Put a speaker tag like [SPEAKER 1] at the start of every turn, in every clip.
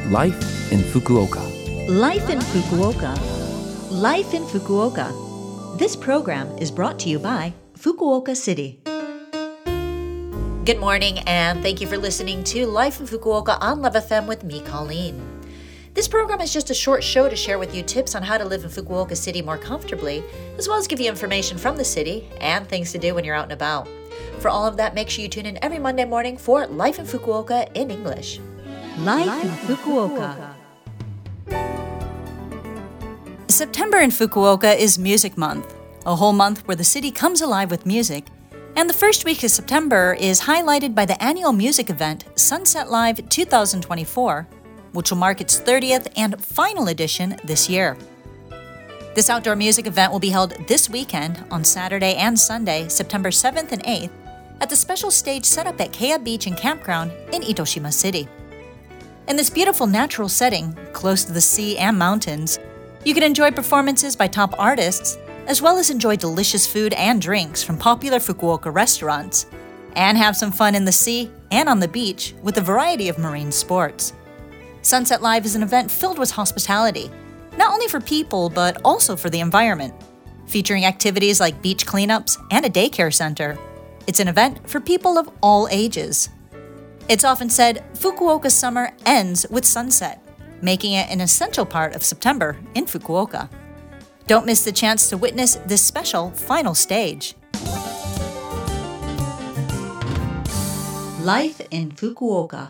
[SPEAKER 1] Life in Fukuoka.
[SPEAKER 2] Life in Fukuoka. Life in Fukuoka. This program is brought to you by Fukuoka City. Good morning, and thank you for listening to Life in Fukuoka on Love FM with me, Colleen. This program is just a short show to share with you tips on how to live in Fukuoka City more comfortably, as well as give you information from the city and things to do when you're out and about. For all of that, make sure you tune in every Monday morning for Life in Fukuoka in English. Life in Fukuoka. September in Fukuoka is Music Month, a whole month where the city comes alive with music. And the first week of September is highlighted by the annual music event Sunset Live 2024, which will mark its 30th and final edition this year. This outdoor music event will be held this weekend on Saturday and Sunday, September 7th and 8th, at the special stage set up at Kea Beach and Campground in Itoshima City. In this beautiful natural setting, close to the sea and mountains, you can enjoy performances by top artists, as well as enjoy delicious food and drinks from popular Fukuoka restaurants, and have some fun in the sea and on the beach with a variety of marine sports. Sunset Live is an event filled with hospitality, not only for people but also for the environment, featuring activities like beach cleanups and a daycare center. It's an event for people of all ages. It's often said Fukuoka's summer ends with sunset, making it an essential part of September in Fukuoka. Don't miss the chance to witness this special final stage. Life in Fukuoka.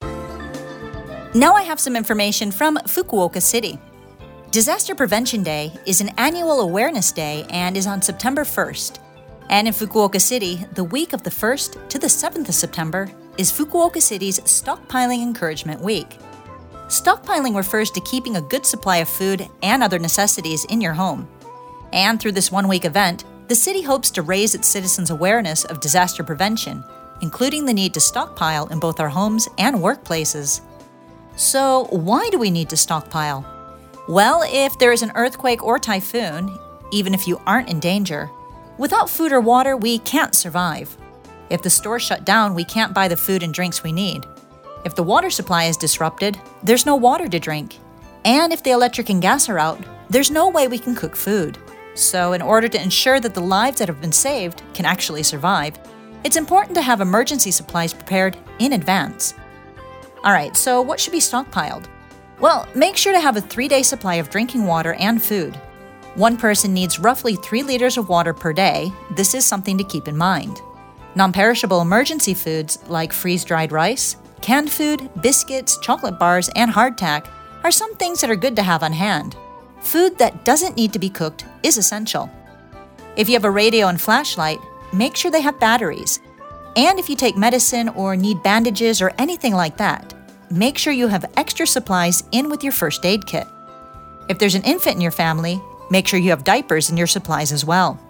[SPEAKER 2] Now I have some information from Fukuoka City. Disaster Prevention Day is an annual awareness day and is on September 1st. And in Fukuoka City, the week of the 1st to the 7th of September is Fukuoka City's Stockpiling Encouragement Week. Stockpiling refers to keeping a good supply of food and other necessities in your home. And through this one-week event, the city hopes to raise its citizens' awareness of disaster prevention, including the need to stockpile in both our homes and workplaces. So, why do we need to stockpile? Well, if there is an earthquake or typhoon, even if you aren't in danger, without food or water, we can't survive. If the store shut down, we can't buy the food and drinks we need. If the water supply is disrupted, there's no water to drink. And if the electric and gas are out, there's no way we can cook food. So, in order to ensure that the lives that have been saved can actually survive, it's important to have emergency supplies prepared in advance. Alright, so what should be stockpiled? Well, make sure to have a 3-day supply of drinking water and food. One person needs roughly 3 liters of water per day. This is something to keep in mind. Non-perishable emergency foods like freeze-dried rice, canned food, biscuits, chocolate bars, and hardtack are some things that are good to have on hand. Food that doesn't need to be cooked is essential. If you have a radio and flashlight, make sure they have batteries. And if you take medicine or need bandages or anything like that, make sure you have extra supplies in with your first aid kit. If there's an infant in your family, make sure you have diapers in your supplies as well.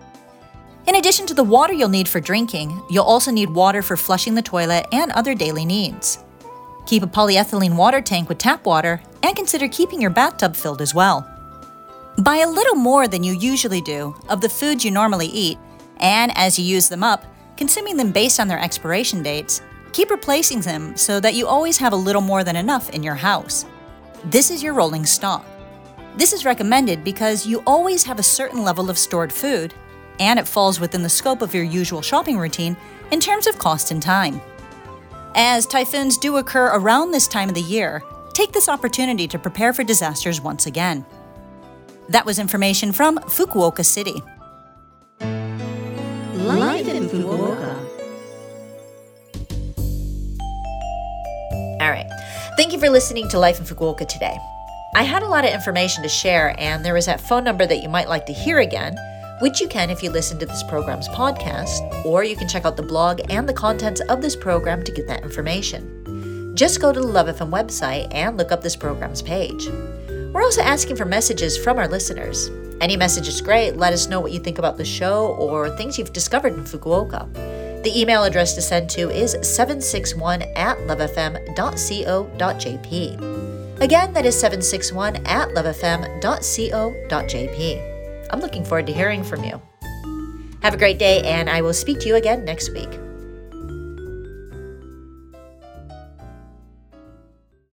[SPEAKER 2] In addition to the water you'll need for drinking, you'll also need water for flushing the toilet and other daily needs. Keep a polyethylene water tank with tap water and consider keeping your bathtub filled as well. Buy a little more than you usually do of the foods you normally eat, and as you use them up, consuming them based on their expiration dates, keep replacing them so that you always have a little more than enough in your house. This is your rolling stock. This is recommended because you always have a certain level of stored food, and it falls within the scope of your usual shopping routine in terms of cost and time. As typhoons do occur around this time of the year, take this opportunity to prepare for disasters once again. That was information from Fukuoka City. Life in Fukuoka. All right. Thank you for listening to Life in Fukuoka today. I had a lot of information to share, and there is that phone number that you might like to hear again, which you can if you listen to this program's podcast, or you can check out the blog and the contents of this program to get that information. Just go to the Love FM website and look up this program's page. We're also asking for messages from our listeners. Any message is great. Let us know what you think about the show or things you've discovered in Fukuoka. The email address to send to is 761@lovefm.co.jp. Again, that is 761@lovefm.co.jp. I'm looking forward to hearing from you. Have a great day, and I will speak to you again next week.